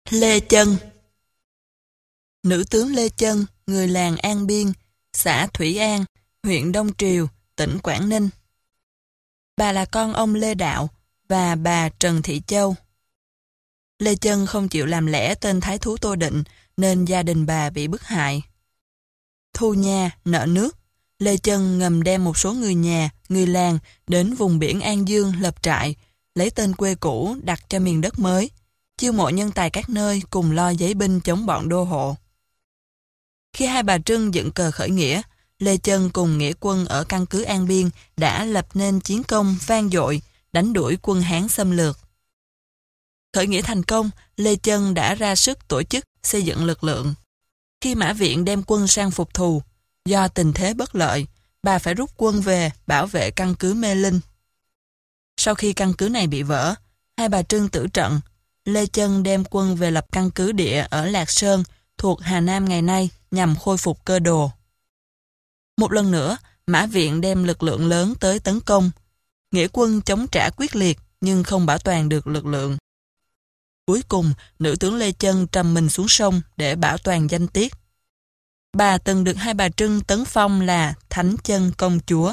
Lê Chân. Nữ tướng Lê Chân, người làng An Biên, xã Thủy An, huyện Đông Triều, tỉnh Quảng Ninh. Bà là con ông Lê Đạo và bà Trần Thị Châu. Lê Chân không chịu làm lẽ tên thái thú Tô Định nên gia đình bà bị bức hại. Thu nhà, nợ nước, Lê Chân ngầm đem một số người nhà, người làng đến vùng biển An Dương lập trại, lấy tên quê cũ đặt cho miền đất mới, chiêu mộ nhân tài các nơi cùng lo giấy binh chống bọn đô hộ. Khi Hai Bà Trưng dựng cờ khởi nghĩa, Lê Chân cùng nghĩa quân ở căn cứ An Biên đã lập nên chiến công vang dội, đánh đuổi quân Hán xâm lược. Khởi nghĩa thành công, Lê Chân đã ra sức tổ chức xây dựng lực lượng. Khi Mã Viện đem quân sang phục thù, do tình thế bất lợi, bà phải rút quân về bảo vệ căn cứ Mê Linh. Sau khi căn cứ này bị vỡ, Hai Bà Trưng tử trận, Lê Chân đem quân về lập căn cứ địa ở Lạc Sơn thuộc Hà Nam ngày nay nhằm khôi phục cơ đồ. Một lần nữa, Mã Viện đem lực lượng lớn tới tấn công. Nghĩa quân chống trả quyết liệt nhưng không bảo toàn được lực lượng. Cuối cùng, nữ tướng Lê Chân trầm mình xuống sông để bảo toàn danh tiết. Bà từng được Hai Bà Trưng tấn phong là Thánh Chân Công Chúa.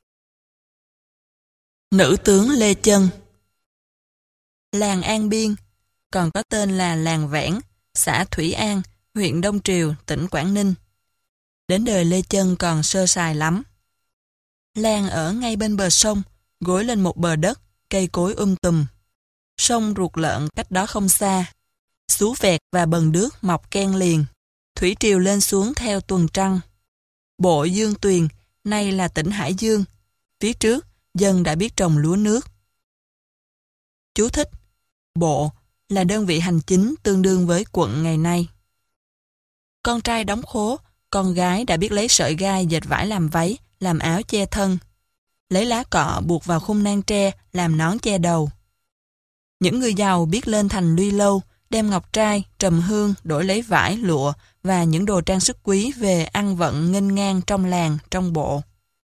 Nữ tướng Lê Chân. Làng An Biên, còn có tên là làng Vẽn, xã Thủy An, huyện Đông Triều, tỉnh Quảng Ninh. Đến đời Lê Chân còn sơ sài lắm. Làng ở ngay bên bờ sông, gối lên một bờ đất, cây cối tùm. Sông Ruột Lợn cách đó không xa. Sú vẹt và bần đước mọc ken liền. Thủy triều lên xuống theo tuần trăng. Bộ Dương Tuyền, nay là tỉnh Hải Dương. Phía trước, dân đã biết trồng lúa nước. Chú thích: bộ là đơn vị hành chính tương đương với quận ngày nay. Con trai đóng khố, con gái đã biết lấy sợi gai dệt vải làm váy, làm áo che thân. Lấy lá cọ buộc vào khung nang tre làm nón che đầu. Những người giàu biết lên thành Luy Lâu, đem ngọc trai, trầm hương đổi lấy vải, lụa và những đồ trang sức quý về ăn vận nghênh ngang trong làng, trong bộ.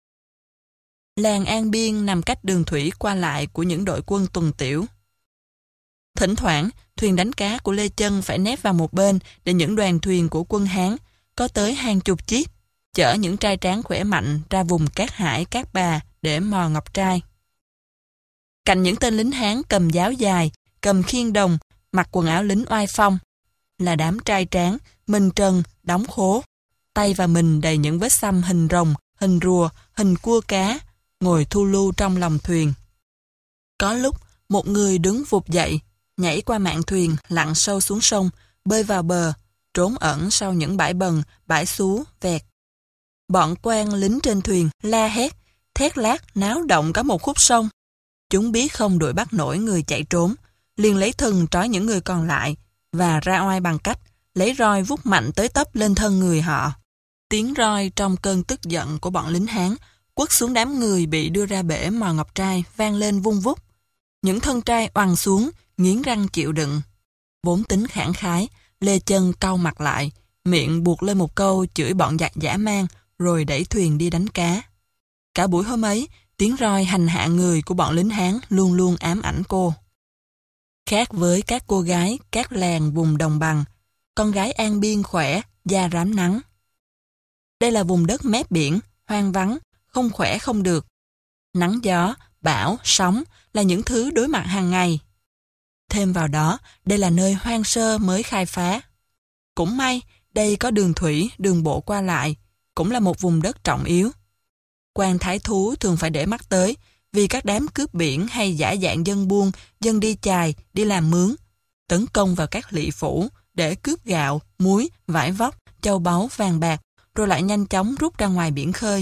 Làng An Biên nằm cách đường thủy qua lại của những đội quân tuần tiểu. Thỉnh thoảng, thuyền đánh cá của Lê Chân phải nép vào một bên để những đoàn thuyền của quân Hán, có tới hàng chục chiếc, chở những trai tráng khỏe mạnh ra vùng Cát Hải, Cát Bà để mò ngọc trai. Cạnh những tên lính Hán cầm giáo dài, cầm khiên đồng, mặc quần áo lính oai phong, là đám trai tráng, mình trần, đóng khố, tay và mình đầy những vết xăm hình rồng, hình rùa, hình cua cá, ngồi thu lưu trong lòng thuyền. Có lúc, một người đứng vụt dậy, nhảy qua mạn thuyền, lặn sâu xuống sông, bơi vào bờ, trốn ẩn sau những bãi bần, bãi xú, vẹt. Bọn quan lính trên thuyền la hét, thét lác, náo động cả một khúc sông. Chúng biết không đuổi bắt nổi người chạy trốn, liền lấy thừng trói những người còn lại và ra oai bằng cách lấy roi vút mạnh tới tấp lên thân người họ. Tiếng roi trong cơn tức giận của bọn lính Hán quất xuống đám người bị đưa ra bể mò ngọc trai vang lên vung vút. Những thân trai oằn xuống, nghiến răng chịu đựng. Vốn tính khẳng khái, Lê Chân cau mặt lại, miệng buộc lên một câu chửi bọn giặc dã man rồi đẩy thuyền đi đánh cá. Cả buổi hôm ấy, tiếng roi hành hạ người của bọn lính Hán luôn luôn ám ảnh cô. Khác với các cô gái, các làng vùng đồng bằng, con gái An Biên khỏe, da rám nắng. Đây là vùng đất mép biển, hoang vắng, không khỏe không được. Nắng gió, bão, sóng là những thứ đối mặt hàng ngày. Thêm vào đó, đây là nơi hoang sơ mới khai phá. Cũng may, đây có đường thủy, đường bộ qua lại, cũng là một vùng đất trọng yếu. Quan thái thú thường phải để mắt tới, vì các đám cướp biển hay giả dạng dân buôn, dân đi chài, đi làm mướn, tấn công vào các lỵ phủ để cướp gạo, muối, vải vóc, châu báu, vàng bạc, rồi lại nhanh chóng rút ra ngoài biển khơi.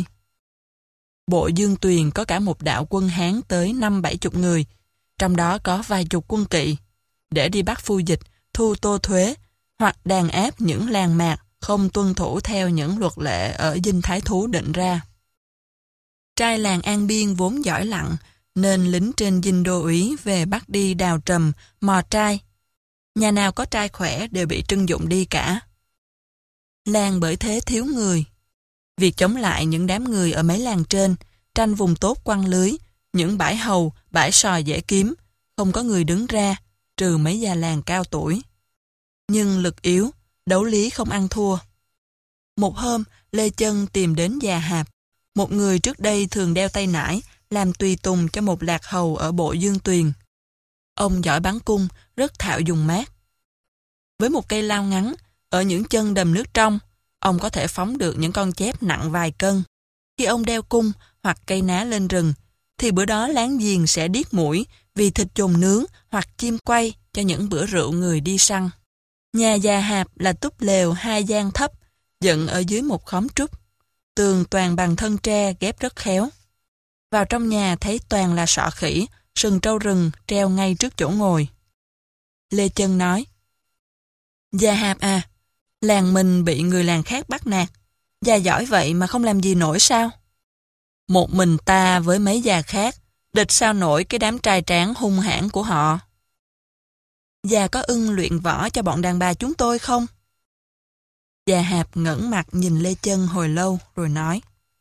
Bộ Dương Tuyền có cả một đạo quân Hán tới 50-70 người, trong đó có vài chục quân kỵ, để đi bắt phu dịch, thu tô thuế, hoặc đàn áp những làng mạc không tuân thủ theo những luật lệ ở dinh thái thú định ra. Trai làng An Biên vốn giỏi lặn, nên lính trên dinh đô úy về bắt đi đào trầm, mò trai. Nhà nào có trai khỏe đều bị trưng dụng đi cả. Làng bởi thế thiếu người. Việc chống lại những đám người ở mấy làng trên, tranh vùng tốt quăng lưới, những bãi hầu, bãi sòi dễ kiếm, không có người đứng ra, trừ mấy già làng cao tuổi. nhưng lực yếu, đấu lý không ăn thua. Một hôm, Lê Chân tìm đến già Hạp, một người trước đây thường đeo tay nải, làm tùy tùng cho một lạc hầu ở bộ Dương Tuyền. Ông giỏi bắn cung, rất thạo dùng mát. Với một cây lao ngắn, ở những chân đầm nước trong, ông có thể phóng được những con chép nặng vài cân. Khi ông đeo cung hoặc cây ná lên rừng, thì bữa đó láng giềng sẽ điếc mũi vì thịt chồn nướng hoặc chim quay cho những bữa rượu người đi săn. Nhà già Hạp là túp lều 2 gian thấp, dựng ở dưới một khóm trúc. Tường toàn bằng thân tre ghép rất khéo. Vào trong nhà thấy toàn là sọ khỉ, sừng trâu rừng treo ngay trước chỗ ngồi. Lê Chân nói: Già Hạp à, làng mình bị người làng khác bắt nạt. Già giỏi vậy mà không làm gì nổi sao? Một mình ta với mấy già khác, địch sao nổi cái đám trai tráng hung hãn của họ. Già có ưng luyện võ cho bọn đàn bà chúng tôi không? Già Hạp ngẩng mặt nhìn Lê Chân hồi lâu rồi nói: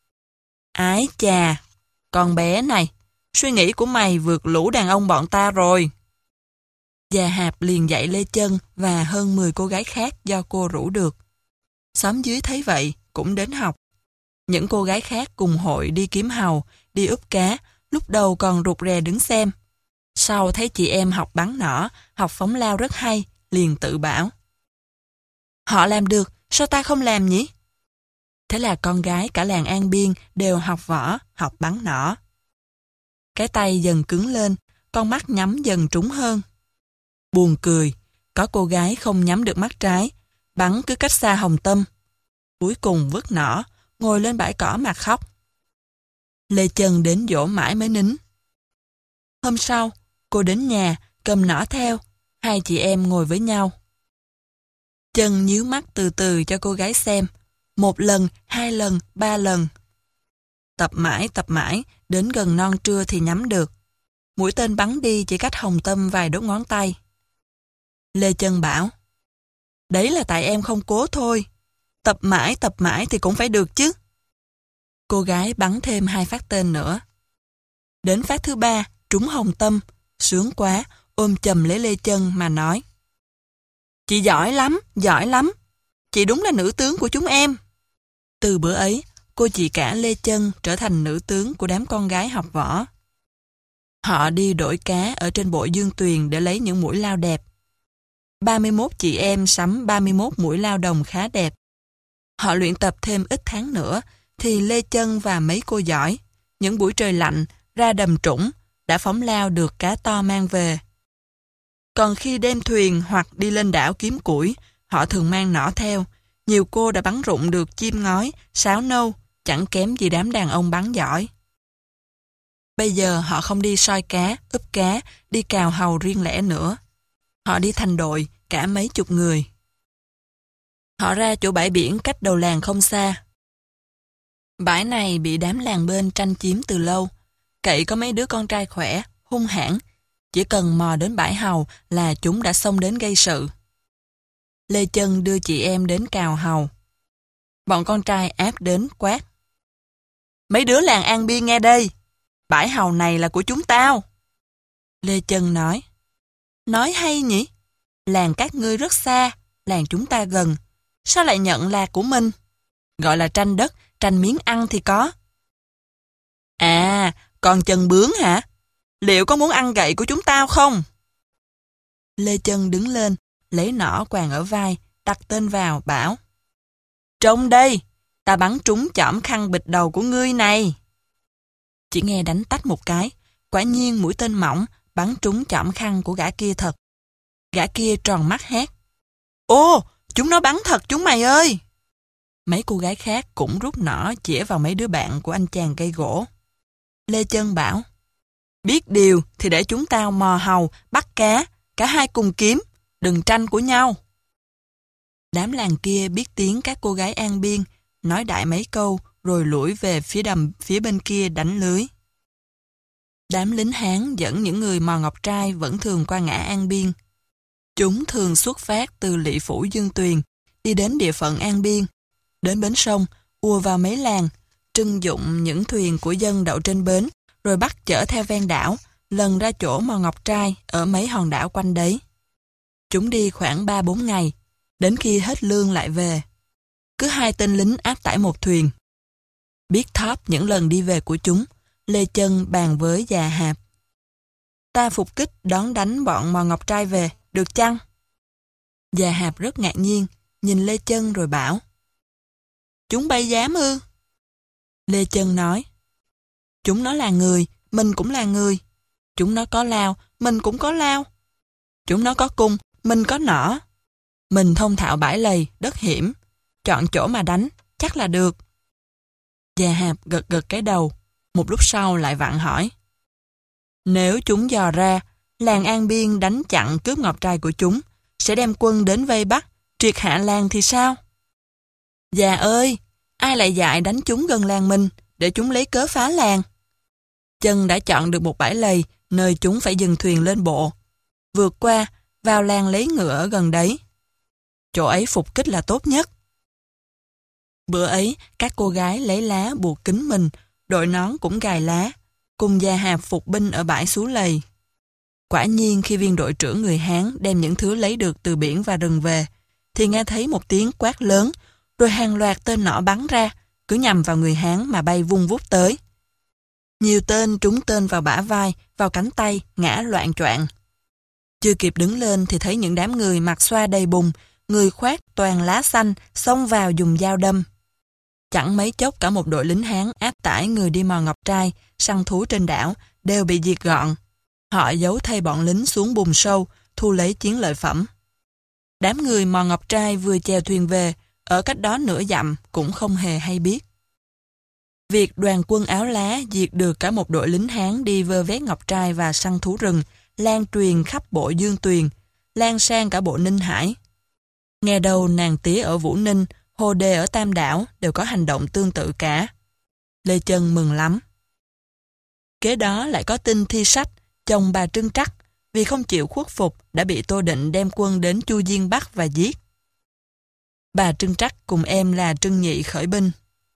Ái chà, con bé này, suy nghĩ của mày vượt lũ đàn ông bọn ta rồi. Già Hạp liền dạy Lê Chân và hơn 10 cô gái khác do cô rủ được. Xóm dưới thấy vậy cũng đến học. Những cô gái khác cùng hội đi kiếm hàu, đi úp cá, lúc đầu còn rụt rè đứng xem. Sau thấy chị em học bắn nỏ, học phóng lao rất hay, liền tự bảo: Họ làm được, sao ta không làm nhỉ? Thế là con gái cả làng An Biên đều học võ, học bắn nỏ. Cái tay dần cứng lên, con mắt nhắm dần trúng hơn. Buồn cười, có cô gái không nhắm được mắt trái, bắn cứ cách xa hồng tâm. Cuối cùng vứt nỏ, ngồi lên bãi cỏ mà khóc. Lê Chân đến dỗ mãi mới nín. Hôm sau, cô đến nhà, cầm nỏ theo, hai chị em ngồi với nhau. Chân nhíu mắt từ từ cho cô gái xem, 1 lần, 2 lần, 3 lần. Tập mãi, đến gần non trưa thì nhắm được. Mũi tên bắn đi chỉ cách hồng tâm vài đốt ngón tay. Lê Chân bảo: Đấy là tại em không cố thôi. Tập mãi thì cũng phải được chứ. Cô gái bắn thêm 2 phát tên nữa. Đến phát thứ 3, trúng hồng tâm, sướng quá, ôm chầm lấy Lê Chân mà nói: Chị giỏi lắm. Chị đúng là nữ tướng của chúng em. Từ bữa ấy, cô chị cả Lê Chân trở thành nữ tướng của đám con gái học võ. Họ đi đổi cá ở trên bộ Dương Tuyền để lấy những mũi lao đẹp. 31 chị em sắm 31 mũi lao đồng khá đẹp. Họ luyện tập thêm ít tháng nữa, thì Lê Chân và mấy cô giỏi, những buổi trời lạnh, ra đầm trũng, đã phóng lao được cá to mang về. Còn khi đem thuyền hoặc đi lên đảo kiếm củi, họ thường mang nỏ theo. Nhiều cô đã bắn rụng được chim ngói, sáo nâu, chẳng kém gì đám đàn ông bắn giỏi. Bây giờ họ không đi soi cá, úp cá, đi cào hàu riêng lẻ nữa. Họ đi thành đội, cả mấy chục người. Họ ra chỗ bãi biển cách đầu làng không xa. Bãi này bị đám làng bên tranh chiếm từ lâu. Cậy có mấy đứa con trai khỏe, hung hãn. Chỉ cần mò đến bãi hàu là chúng đã xông đến gây sự. Lê Chân đưa chị em đến cào hàu. Bọn con trai áp đến quát: Mấy đứa làng An Biên nghe đây, bãi hàu này là của chúng tao. Lê Chân nói: Nói hay nhỉ? Làng các ngươi rất xa, làng chúng ta gần. Sao lại nhận là của mình? Gọi là tranh đất, tranh miếng ăn thì có. À, còn Chân Bướm hả? Liệu có muốn ăn gậy của chúng tao không? Lê Chân đứng lên, lấy nỏ quàng ở vai, đặt tên vào, bảo: Trông đây, ta bắn trúng chỏm khăn bịt đầu của ngươi này. Chỉ nghe đánh tách một cái, quả nhiên mũi tên mỏng bắn trúng chỏm khăn của gã kia thật. Gã kia tròn mắt hét: Ô, chúng nó bắn thật chúng mày ơi! Mấy cô gái khác cũng rút nỏ chĩa vào mấy đứa bạn của anh chàng cây gỗ. Lê Chân bảo: Biết điều thì để chúng tao mò hàu, bắt cá, cả hai cùng kiếm, đừng tranh của nhau. Đám làng kia biết tiếng các cô gái An Biên, nói đại mấy câu rồi lủi về phía đầm phía bên kia đánh lưới. Đám lính Hán dẫn những người mò ngọc trai vẫn thường qua ngã An Biên. Chúng thường xuất phát từ Lỵ Phủ Dương Tuyền, đi đến địa phận An Biên, đến bến sông, ùa vào mấy làng, trưng dụng những thuyền của dân đậu trên bến, rồi bắt chở theo ven đảo, lần ra chỗ mò ngọc trai ở mấy hòn đảo quanh đấy. Chúng đi khoảng 3-4 ngày, đến khi hết lương lại về. Cứ 2 tên lính áp tải một thuyền. Biết thóp những lần đi về của chúng, Lê Chân bàn với già Hạp. Ta phục kích đón đánh bọn Mò Ngọc Trai về, được chăng? Già Hạp rất ngạc nhiên, nhìn Lê Chân rồi bảo. Chúng bay dám ư? Lê Chân nói. Chúng nó là người, mình cũng là người. Chúng nó có lao, mình cũng có lao. Chúng nó có cung, mình có nỏ. Mình thông thạo bãi lầy, đất hiểm. Chọn chỗ mà đánh, chắc là được. Già Hạp gật gật cái đầu, một lúc sau lại vặn hỏi. Nếu chúng dò ra, làng An Biên đánh chặn cướp ngọc trai của chúng, sẽ đem quân đến vây bắt, triệt hạ làng thì sao? Già ơi, ai lại dạy đánh chúng gần làng mình, để chúng lấy cớ phá làng? Chân đã chọn được một bãi lầy, nơi chúng phải dừng thuyền lên bộ. Vượt qua, vào làng lấy ngựa ở gần đấy. Chỗ ấy phục kích là tốt nhất. Bữa ấy, các cô gái lấy lá buộc kín mình, đội nón cũng gài lá, cùng Già Hạp phục binh ở bãi Xú Lầy. Quả nhiên khi viên đội trưởng người Hán đem những thứ lấy được từ biển và rừng về, thì nghe thấy một tiếng quát lớn, rồi hàng loạt tên nỏ bắn ra, cứ nhằm vào người Hán mà bay vung vút tới. Nhiều tên trúng tên vào bả vai, vào cánh tay, ngã loạng choạng. Chưa kịp đứng lên thì thấy những đám người mặc xoa đầy bùn, người khoác toàn lá xanh, xông vào dùng dao đâm. Chẳng mấy chốc cả một đội lính Hán áp tải người đi mò ngọc trai, săn thú trên đảo, đều bị diệt gọn. Họ giấu thay bọn lính xuống bùn sâu, thu lấy chiến lợi phẩm. Đám người mò ngọc trai vừa chèo thuyền về, ở cách đó nửa dặm cũng không hề hay biết. Việc đoàn quân áo lá diệt được cả một đội lính Hán đi vơ vét ngọc trai và săn thú rừng, lan truyền khắp bộ Dương Tuyền, lan sang cả bộ Ninh Hải. Nghe đầu nàng tía ở Vũ Ninh, Hồ Đề ở Tam Đảo đều có hành động tương tự cả. Lê Chân mừng lắm. Kế đó lại có tin Thi Sách, chồng bà Trưng Trắc, vì không chịu khuất phục đã bị Tô Định đem quân đến Chu Diên bắt và giết. Bà Trưng Trắc cùng em là Trưng Nhị khởi binh.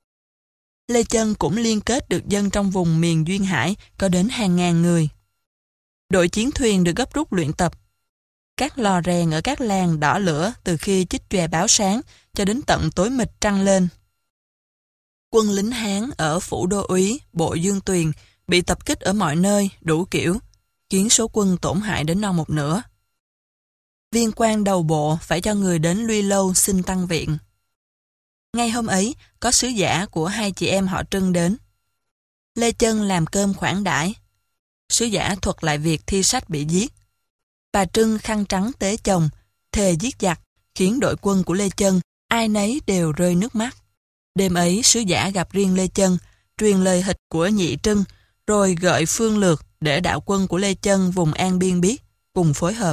Lê Chân cũng liên kết được dân trong vùng miền Duyên Hải có đến hàng ngàn người. Đội chiến thuyền được gấp rút luyện tập. Các lò rèn ở các làng đỏ lửa từ khi chích chòe báo sáng cho đến tận tối mịt trăng lên. Quân lính Hán ở phủ đô úy, bộ Dương Tuyền bị tập kích ở mọi nơi, đủ kiểu, khiến số quân tổn hại đến non một nửa. Viên quan đầu bộ phải cho người đến Luy Lâu xin tăng viện. Ngay hôm ấy, có sứ giả của hai chị em họ Trưng đến. Lê Chân làm cơm khoản đãi. Sứ giả thuật lại việc Thi Sách bị giết. Bà Trưng khăn trắng tế chồng, thề giết giặc, khiến đội quân của Lê Chân ai nấy đều rơi nước mắt. Đêm ấy sứ giả gặp riêng Lê Chân, truyền lời hịch của Nhị Trưng, rồi gợi phương lược để đạo quân của Lê Chân vùng An Biên biết, cùng phối hợp.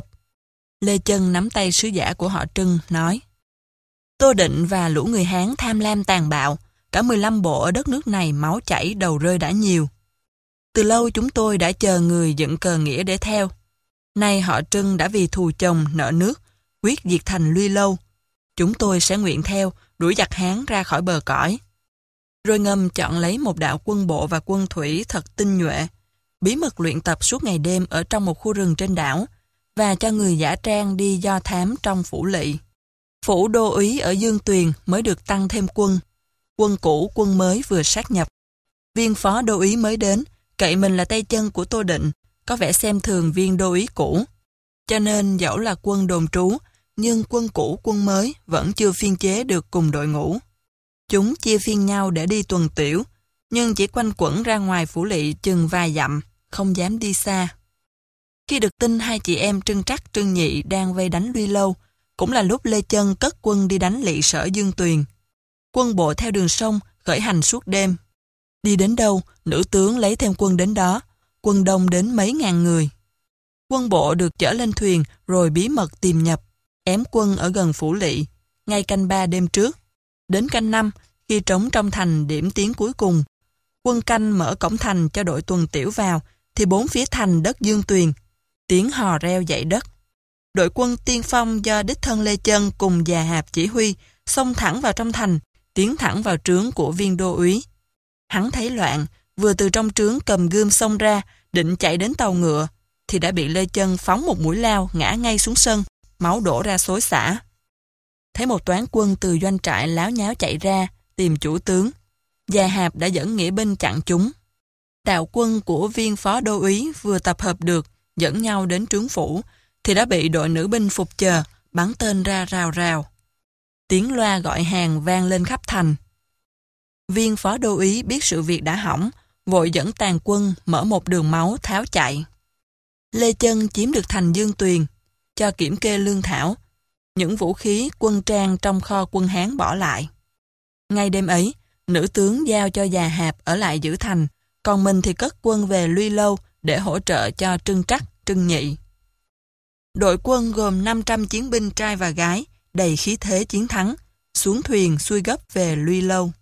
Lê Chân nắm tay sứ giả của họ Trưng, nói: Tô Định và lũ người Hán tham lam tàn bạo, cả 15 bộ ở đất nước này máu chảy đầu rơi đã nhiều. Từ lâu chúng tôi đã chờ người dựng cờ nghĩa để theo. Nay họ Trưng đã vì thù chồng nợ nước, quyết diệt thành Luy Lâu. Chúng tôi sẽ nguyện theo, đuổi giặc Hán ra khỏi bờ cõi. Rồi ngầm chọn lấy một đạo quân bộ và quân thủy thật tinh nhuệ, bí mật luyện tập suốt ngày đêm ở trong một khu rừng trên đảo, và cho người giả trang đi do thám trong phủ lỵ. Phủ đô úy ở Dương Tuyền mới được tăng thêm quân. Quân cũ, quân mới vừa sát nhập. Viên phó đô úy mới đến, cậy mình là tay chân của Tô Định, có vẻ xem thường viên đô úy cũ. Cho nên dẫu là quân đồn trú, nhưng quân cũ quân mới vẫn chưa phiên chế được cùng đội ngũ. Chúng chia phiên nhau để đi tuần tiểu, nhưng chỉ quanh quẩn ra ngoài phủ lỵ chừng vài dặm, không dám đi xa. Khi được tin hai chị em Trưng Trắc Trưng Nhị đang vây đánh Luy Lâu, cũng là lúc Lê Chân cất quân đi đánh lỵ sở Dương Tuyền. Quân bộ theo đường sông khởi hành suốt đêm. Đi đến đâu, nữ tướng lấy thêm quân đến đó, quân đông đến mấy ngàn người. Quân bộ được chở lên thuyền rồi bí mật tìm nhập, ém quân ở gần phủ lỵ, ngay canh 3 đêm trước. Đến canh 5, khi trống trong thành điểm tiếng cuối cùng, quân canh mở cổng thành cho đội tuần tiểu vào, thì bốn phía thành đất Dương Tuyền, tiếng hò reo dậy đất. Đội quân tiên phong do đích thân Lê Chân cùng Già Hạp chỉ huy, xông thẳng vào trong thành, tiến thẳng vào trướng của viên đô úy. Hắn thấy loạn, vừa từ trong trướng cầm gươm xông ra, định chạy đến tàu ngựa, thì đã bị Lê Chân phóng một mũi lao ngã ngay xuống sân. máu đổ ra xối xả. Thấy một toán quân từ doanh trại láo nháo chạy ra, tìm chủ tướng. Gia Hạp đã dẫn nghĩa binh chặn chúng. Đạo quân của viên phó đô úy vừa tập hợp được, dẫn nhau đến trướng phủ, thì đã bị đội nữ binh phục chờ, bắn tên ra rào rào. Tiếng loa gọi hàng vang lên khắp thành. Viên phó đô úy biết sự việc đã hỏng, vội dẫn tàn quân mở một đường máu tháo chạy. Lê Chân chiếm được thành Dương Tuyền, cho kiểm kê lương thảo, những vũ khí quân trang trong kho quân Hán bỏ lại. Ngay đêm ấy, nữ tướng giao cho Già Hạp ở lại giữ thành, còn mình thì cất quân về Luy Lâu để hỗ trợ cho Trưng Trắc, Trưng Nhị. Đội quân gồm 500 chiến binh trai và gái, đầy khí thế chiến thắng, xuống thuyền xuôi gấp về Luy Lâu.